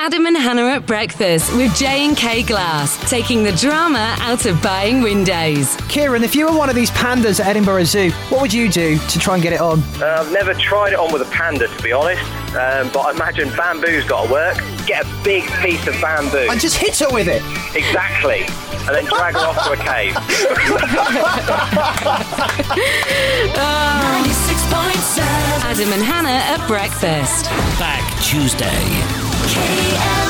Adam and Hannah at Breakfast with J&K Glass, taking the drama out of buying windows. Kieran, if you were one of these pandas at Edinburgh Zoo, what would you do to try and get it on? I've never tried it on with a panda, to be honest, but I imagine bamboo's got to work. Get a big piece of bamboo. And just hit her with it. Exactly. And then drag her off to a cave. 96.7 Adam and Hannah at Breakfast. Back Tuesday. KL.